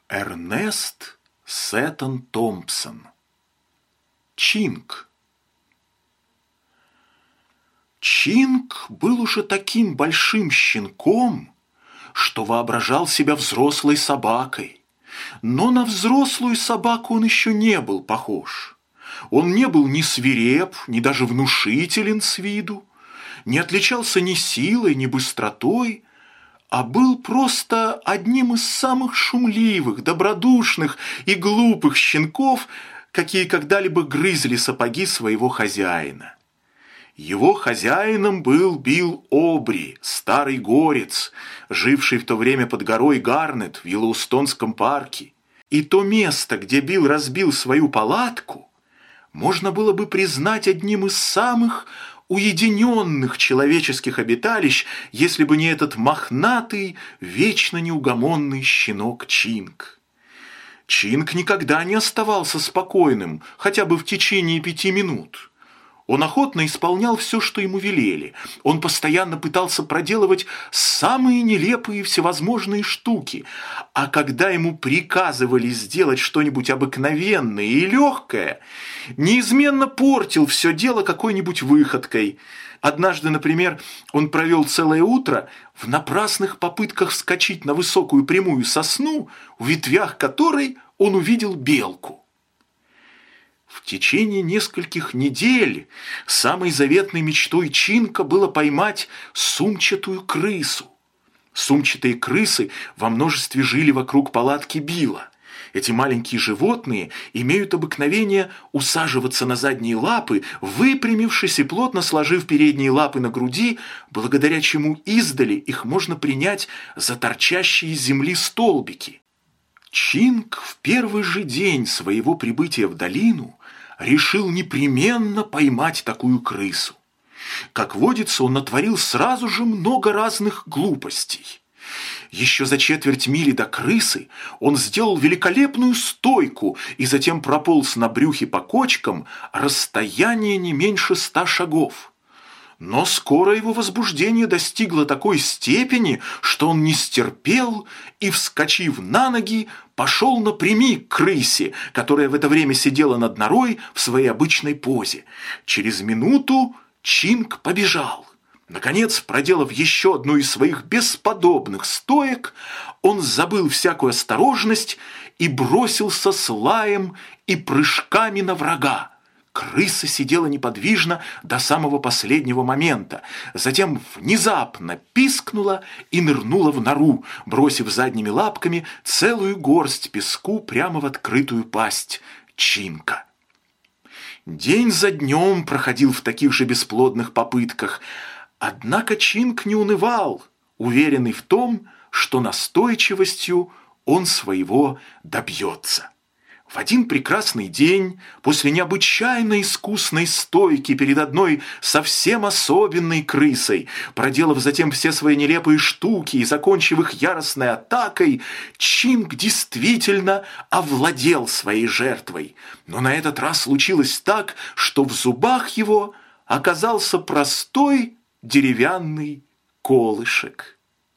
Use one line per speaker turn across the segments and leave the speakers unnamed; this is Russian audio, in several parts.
Эрнест Сеттон Томпсон. Чинк. Чинк был уже таким большим щенком, что воображал себя взрослой собакой. Но на взрослую собаку он еще не был похож. Он не был ни свиреп, ни даже внушителен с виду, не отличался ни силой, ни быстротой, а был просто одним из самых шумливых, добродушных и глупых щенков, какие когда-либо грызли сапоги своего хозяина. Его хозяином был Билл Обри, старый горец, живший в то время под горой Гарнет в Йеллоустонском парке. И то место, где Билл разбил свою палатку, можно было бы признать одним из самых уединенных человеческих обиталищ, если бы не этот мохнатый, вечно неугомонный щенок Чинк. Чинк никогда не оставался спокойным, хотя бы в течение 5 минут. Он охотно исполнял все, что ему велели. Он постоянно пытался проделывать самые нелепые всевозможные штуки. А когда ему приказывали сделать что-нибудь обыкновенное и легкое, неизменно портил все дело какой-нибудь выходкой. Однажды, например, он провел целое утро в напрасных попытках вскочить на высокую прямую сосну, в ветвях которой он увидел белку. В течение нескольких недель самой заветной мечтой Чинка было поймать сумчатую крысу. Сумчатые крысы во множестве жили вокруг палатки Билла. Эти маленькие животные имеют обыкновение усаживаться на задние лапы, выпрямившись и плотно сложив передние лапы на груди, благодаря чему издали их можно принять за торчащие из земли столбики. Чинк в первый же день своего прибытия в долину решил непременно поймать такую крысу. Как водится, он натворил сразу же много разных глупостей. Еще за четверть мили до крысы он сделал великолепную стойку и затем прополз на брюхе по кочкам расстояние не меньше 100 шагов. Но скоро его возбуждение достигло такой степени, что он не стерпел и, вскочив на ноги, пошел напрямик к крысе, которая в это время сидела над норой в своей обычной позе. Через минуту Чинк побежал. Наконец, проделав еще одну из своих бесподобных стоек, он забыл всякую осторожность и бросился с лаем и прыжками на врага. Крыса сидела неподвижно до самого последнего момента, затем внезапно пискнула и нырнула в нору, бросив задними лапками целую горсть песку прямо в открытую пасть Чинка. День за днем проходил в таких же бесплодных попытках, однако Чинк не унывал, уверенный в том, что настойчивостью он своего добьется. В один прекрасный день, после необычайно искусной стойки перед одной совсем особенной крысой, проделав затем все свои нелепые штуки и закончив их яростной атакой, Чинк действительно овладел своей жертвой. Но на этот раз случилось так, что в зубах его оказался простой деревянный колышек.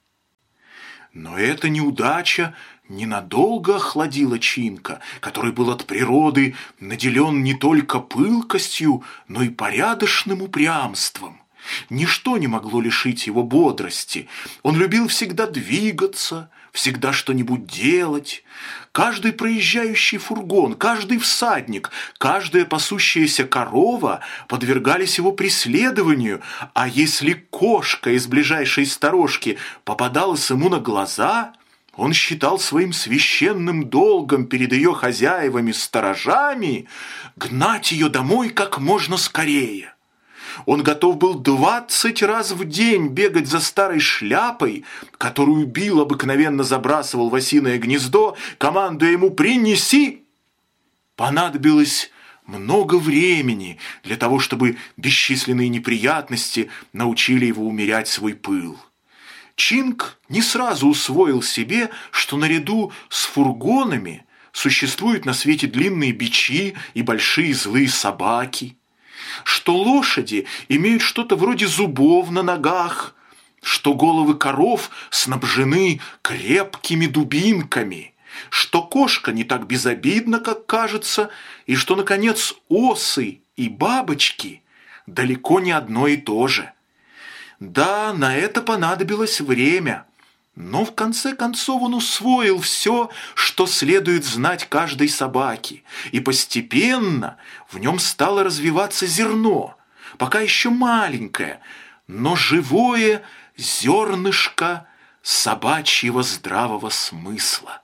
Но эта неудача ненадолго охладила Чинка, который был от природы наделен не только пылкостью, но и порядочным упрямством. Ничто не могло лишить его бодрости. Он любил всегда двигаться, всегда что-нибудь делать. Каждый проезжающий фургон, каждый всадник, каждая пасущаяся корова подвергались его преследованию, а если кошка из ближайшей сторожки попадалась ему на глаза, он считал своим священным долгом перед ее хозяевами-сторожами гнать ее домой как можно скорее. Он готов был 20 раз в день бегать за старой шляпой, которую Билл обыкновенно забрасывал в осиное гнездо, командуя ему «принеси». Понадобилось много времени для того, чтобы бесчисленные неприятности научили его умерять свой пыл. Чинк не сразу усвоил себе, что наряду с фургонами существуют на свете длинные бичи и большие злые собаки, что лошади имеют что-то вроде зубов на ногах, что головы коров снабжены крепкими дубинками, что кошка не так безобидна, как кажется, и что, наконец, осы и бабочки далеко не одно и то же. Да, на это понадобилось время, но в конце концов он усвоил все, что следует знать каждой собаке, и постепенно в нем стало развиваться зерно, пока еще маленькое, но живое зернышко собачьего здравого смысла.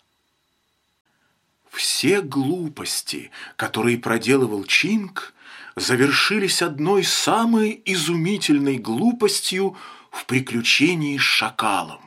Все глупости, которые проделывал Чинк, завершились одной самой изумительной глупостью в приключении с шакалом.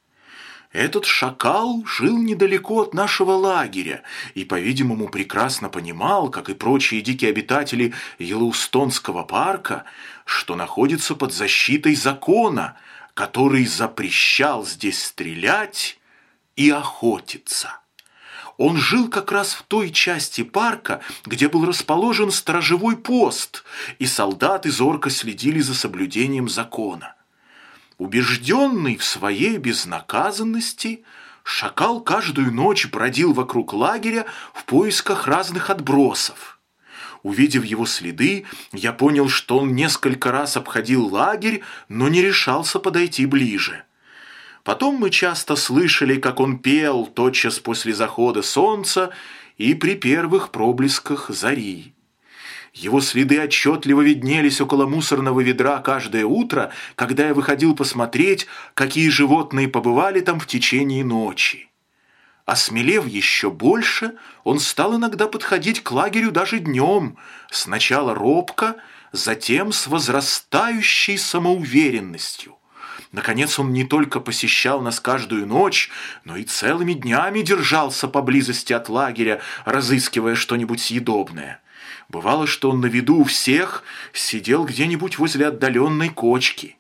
Этот шакал жил недалеко от нашего лагеря и, по-видимому, прекрасно понимал, как и прочие дикие обитатели Йеллоустонского парка, что находится под защитой закона, который запрещал здесь стрелять и охотиться. Он жил как раз в той части парка, где был расположен сторожевой пост, и солдаты зорко следили за соблюдением закона. Убежденный в своей безнаказанности, шакал каждую ночь бродил вокруг лагеря в поисках разных отбросов. Увидев его следы, я понял, что он несколько раз обходил лагерь, но не решался подойти ближе. Потом мы часто слышали, как он пел тотчас после захода солнца и при первых проблесках зари. Его следы отчетливо виднелись около мусорного ведра каждое утро, когда я выходил посмотреть, какие животные побывали там в течение ночи. Осмелев еще больше, он стал иногда подходить к лагерю даже днем, сначала робко, затем с возрастающей самоуверенностью. Наконец он не только посещал нас каждую ночь, но и целыми днями держался поблизости от лагеря, разыскивая что-нибудь съедобное. Бывало, что он на виду у всех сидел где-нибудь возле отдаленной кочки.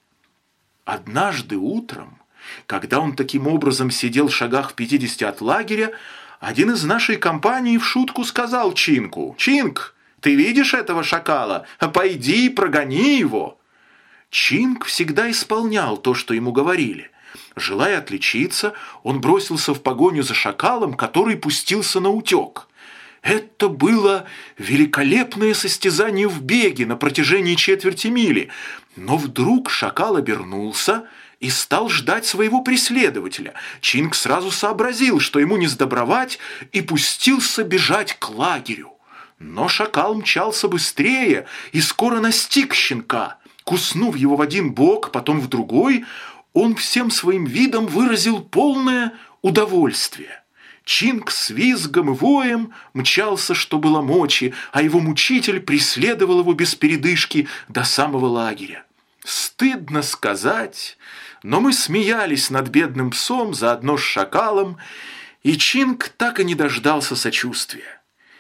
Однажды утром, когда он таким образом сидел в шагах в 50 от лагеря, один из нашей компании в шутку сказал Чинку: «Чинк, ты видишь этого шакала? Пойди и прогони его». Чинк всегда исполнял то, что ему говорили. Желая отличиться, он бросился в погоню за шакалом, который пустился на утек. Это было великолепное состязание в беге на протяжении четверти мили, но вдруг шакал обернулся и стал ждать своего преследователя. Чинк сразу сообразил, что ему не сдобровать, и пустился бежать к лагерю. Но шакал мчался быстрее и скоро настиг щенка. Куснув его в один бок, потом в другой, он всем своим видом выразил полное удовольствие. Чинк с визгом и воем мчался, что было мочи, а его мучитель преследовал его без передышки до самого лагеря. Стыдно сказать, но мы смеялись над бедным псом заодно с шакалом, и Чинк так и не дождался сочувствия.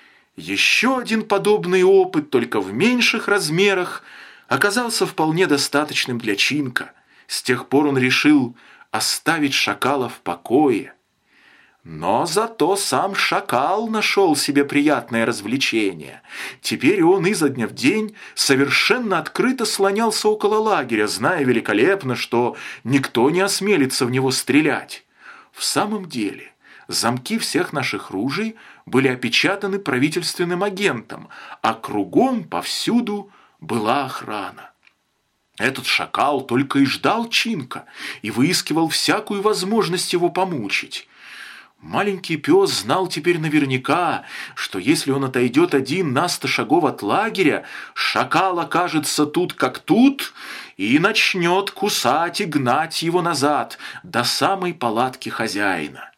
Еще один подобный опыт, только в меньших размерах, оказался вполне достаточным для Чинка. С тех пор он решил оставить шакала в покое. Но зато сам шакал нашел себе приятное развлечение. Теперь он изо дня в день совершенно открыто слонялся около лагеря, зная великолепно, что никто не осмелится в него стрелять. В самом деле, замки всех наших ружей были опечатаны правительственным агентом, а кругом повсюду была охрана. Этот шакал только и ждал Чинка и выискивал всякую возможность его помучить. Маленький пес знал теперь наверняка, что если он отойдет один на 100 шагов от лагеря, шакал окажется тут как тут и начнет кусать и гнать его назад до самой палатки хозяина.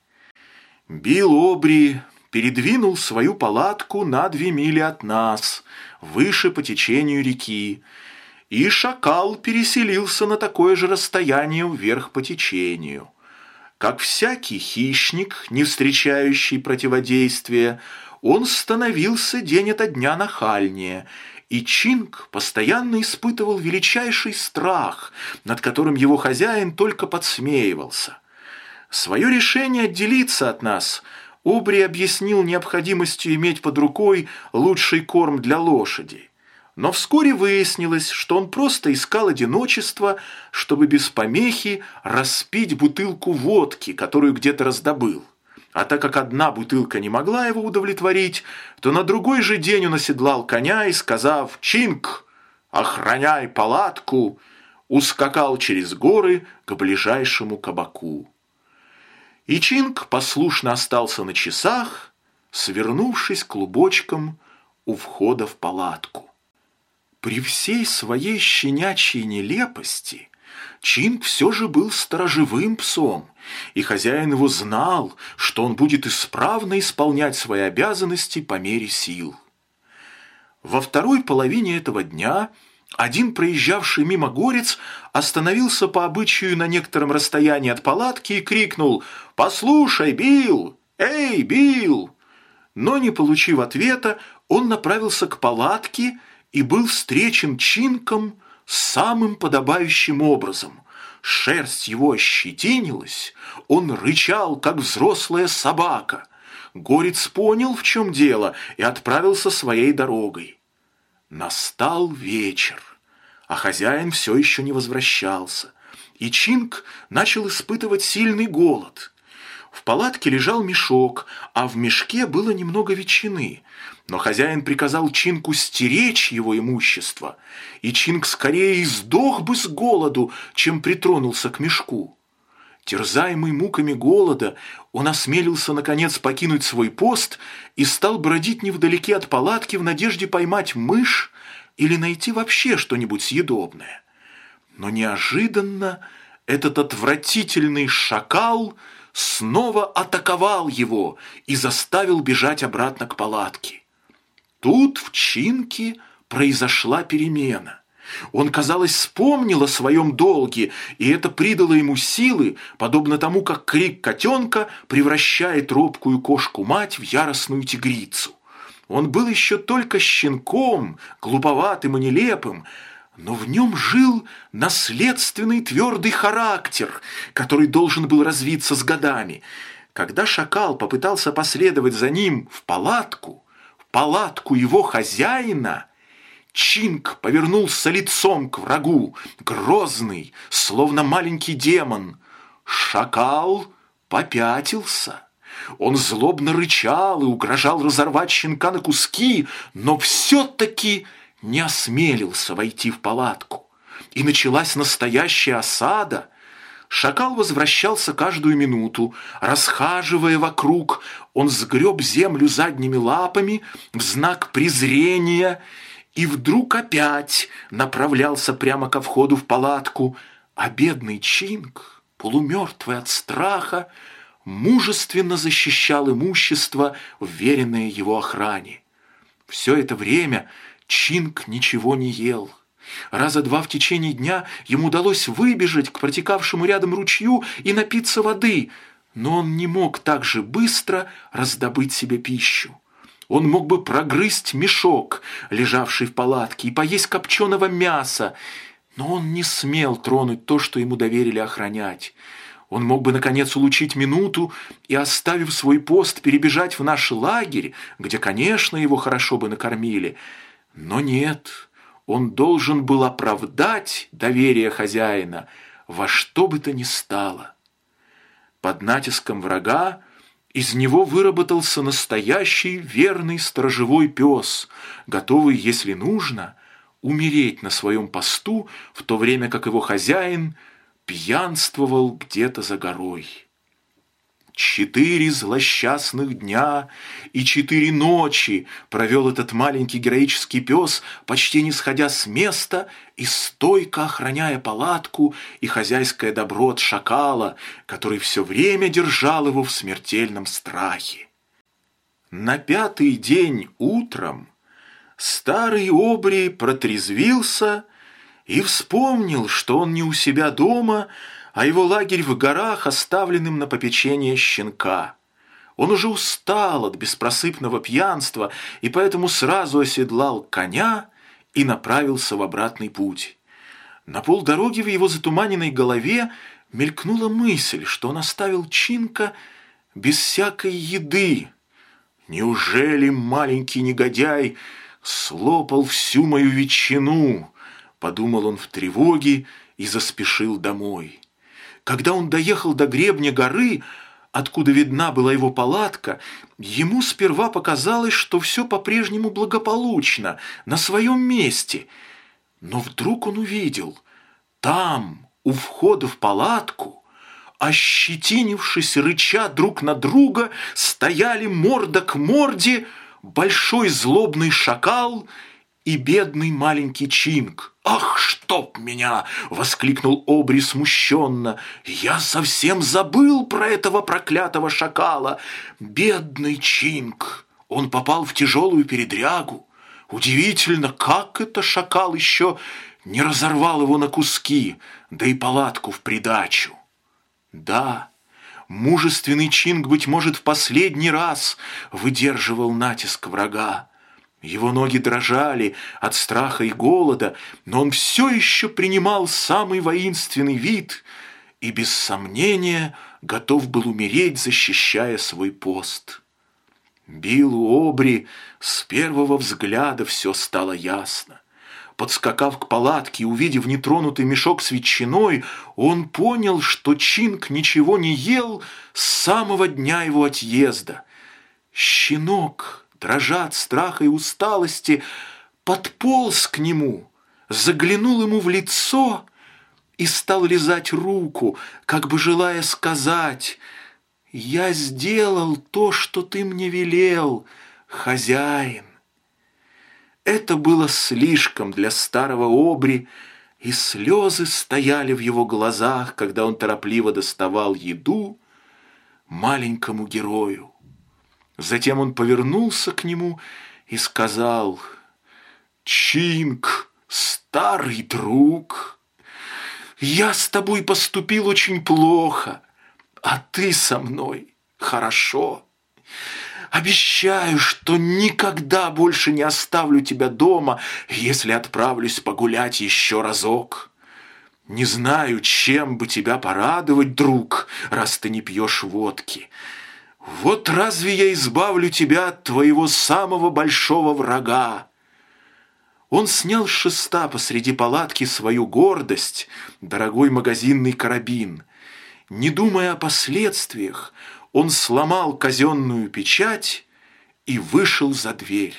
Билл Обри передвинул свою палатку на 2 мили от нас, выше по течению реки, и шакал переселился на такое же расстояние вверх по течению. Как всякий хищник, не встречающий противодействия, он становился день ото дня нахальнее, и Чинк постоянно испытывал величайший страх, над которым его хозяин только подсмеивался. Свое решение отделиться от нас Обри объяснил необходимостью иметь под рукой лучший корм для лошади. Но вскоре выяснилось, что он просто искал одиночества, чтобы без помехи распить бутылку водки, которую где-то раздобыл. А так как одна бутылка не могла его удовлетворить, то на другой же день он оседлал коня и, сказав «Чинк, охраняй палатку», ускакал через горы к ближайшему кабаку. И Чинк послушно остался на часах, свернувшись клубочком у входа в палатку. При всей своей щенячьей нелепости Чинк все же был сторожевым псом, и хозяин его знал, что он будет исправно исполнять свои обязанности по мере сил. Во второй половине этого дня один проезжавший мимо горец остановился по обычаю на некотором расстоянии от палатки и крикнул «Послушай, Билл! Эй, Билл!» Но, не получив ответа, он направился к палатке и был встречен Чинком самым подобающим образом. Шерсть его ощетинилась, он рычал, как взрослая собака. Горец понял, в чем дело, и отправился своей дорогой. Настал вечер, а хозяин все еще не возвращался, и Чинк начал испытывать сильный голод. В палатке лежал мешок, а в мешке было немного ветчины. Но хозяин приказал Чинку стеречь его имущество, и Чинк скорее издох бы с голоду, чем притронулся к мешку. Терзаемый муками голода, он осмелился, наконец, покинуть свой пост и стал бродить невдалеке от палатки в надежде поймать мышь или найти вообще что-нибудь съедобное. Но неожиданно этот отвратительный шакал снова атаковал его и заставил бежать обратно к палатке. Тут в Чинке произошла перемена. Он, казалось, вспомнил о своем долге, и это придало ему силы, подобно тому, как крик котенка превращает робкую кошку-мать в яростную тигрицу. Он был еще только щенком, глуповатым и нелепым, но в нем жил наследственный твердый характер, который должен был развиться с годами. Когда шакал попытался последовать за ним в палатку его хозяина, Чинк повернулся лицом к врагу, грозный, словно маленький демон. Шакал попятился. Он злобно рычал и угрожал разорвать щенка на куски, но все-таки не осмелился войти в палатку. И началась настоящая осада. Шакал возвращался каждую минуту. Расхаживая вокруг, он сгреб землю задними лапами в знак презрения и вдруг опять направлялся прямо ко входу в палатку, а бедный Чинк, полумертвый от страха, мужественно защищал имущество, вверенное его охране. Все это время Чинк ничего не ел. Раза два в течение дня ему удалось выбежать к протекавшему рядом ручью и напиться воды, но он не мог так же быстро раздобыть себе пищу. Он мог бы прогрызть мешок, лежавший в палатке, и поесть копченого мяса, но он не смел тронуть то, что ему доверили охранять. Он мог бы, наконец, улучить минуту и, оставив свой пост, перебежать в наш лагерь, где, конечно, его хорошо бы накормили. Но нет, он должен был оправдать доверие хозяина во что бы то ни стало. Под натиском врага из него выработался настоящий верный сторожевой пес, готовый, если нужно, умереть на своем посту, в то время как его хозяин пьянствовал где-то за горой. 4 злосчастных дня и 4 ночи провел этот маленький героический пес, почти не сходя с места и стойко охраняя палатку и хозяйское добро от шакала, который все время держал его в смертельном страхе. На 5-й день утром старый Обри протрезвился и вспомнил, что он не у себя дома, а его лагерь в горах, оставленным на попечение щенка. Он уже устал от беспросыпного пьянства и поэтому сразу оседлал коня и направился в обратный путь. На полдороги в его затуманенной голове мелькнула мысль, что он оставил Чинка без всякой еды. «Неужели маленький негодяй слопал всю мою ветчину?» — подумал он в тревоге и заспешил домой. Когда он доехал до гребня горы, откуда видна была его палатка, ему сперва показалось, что все по-прежнему благополучно, на своем месте. Но вдруг он увидел, там, у входа в палатку, ощетинившись, рыча друг на друга, стояли морда к морде большой злобный шакал и бедный маленький Чинг. «Ах, чтоб меня!» — воскликнул Обри смущенно. «Я совсем забыл про этого проклятого шакала! Бедный Чинг! Он попал в тяжелую передрягу. Удивительно, как это шакал еще не разорвал его на куски, да и палатку в придачу!» Да, мужественный Чинг, быть может, в последний раз выдерживал натиск врага. Его ноги дрожали от страха и голода, но он все еще принимал самый воинственный вид и, без сомнения, готов был умереть, защищая свой пост. Биллу Обри с первого взгляда все стало ясно. Подскакав к палатке и увидев нетронутый мешок с ветчиной, он понял, что Чинг ничего не ел с самого дня его отъезда. Щенок, дрожа от страха и усталости, подполз к нему, заглянул ему в лицо и стал лизать руку, как бы желая сказать: «Я сделал то, что ты мне велел, хозяин». Это было слишком для старого Обри, и слезы стояли в его глазах, когда он торопливо доставал еду маленькому герою. Затем он повернулся к нему и сказал: «Чинг, старый друг, я с тобой поступил очень плохо, а ты со мной хорошо. Обещаю, что никогда больше не оставлю тебя дома, если отправлюсь погулять еще разок. Не знаю, чем бы тебя порадовать, друг, раз ты не пьешь водки. Вот разве я избавлю тебя от твоего самого большого врага?» Он снял с шеста посреди палатки свою гордость, дорогой магазинный карабин. Не думая о последствиях, он сломал казенную печать и вышел за дверь.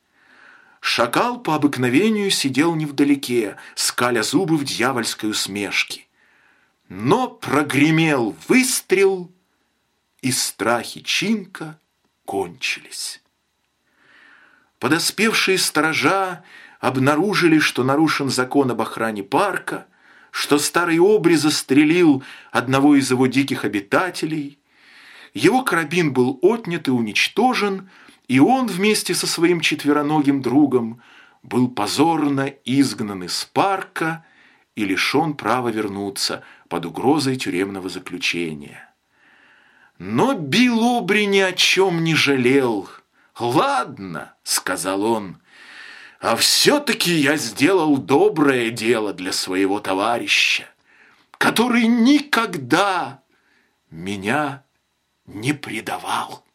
Шакал по обыкновению сидел невдалеке, скаля зубы в дьявольской усмешке. Но прогремел выстрел, и страхи Чинга кончились. Подоспевшие сторожа обнаружили, что нарушен закон об охране парка, что старый Обри застрелил одного из его диких обитателей. Его карабин был отнят и уничтожен, и он вместе со своим четвероногим другом был позорно изгнан из парка и лишен права вернуться под угрозой тюремного заключения. Но Билл Обри ни о чем не жалел. «Ладно», — сказал он, — «а все-таки я сделал доброе дело для своего товарища, который никогда меня не предавал».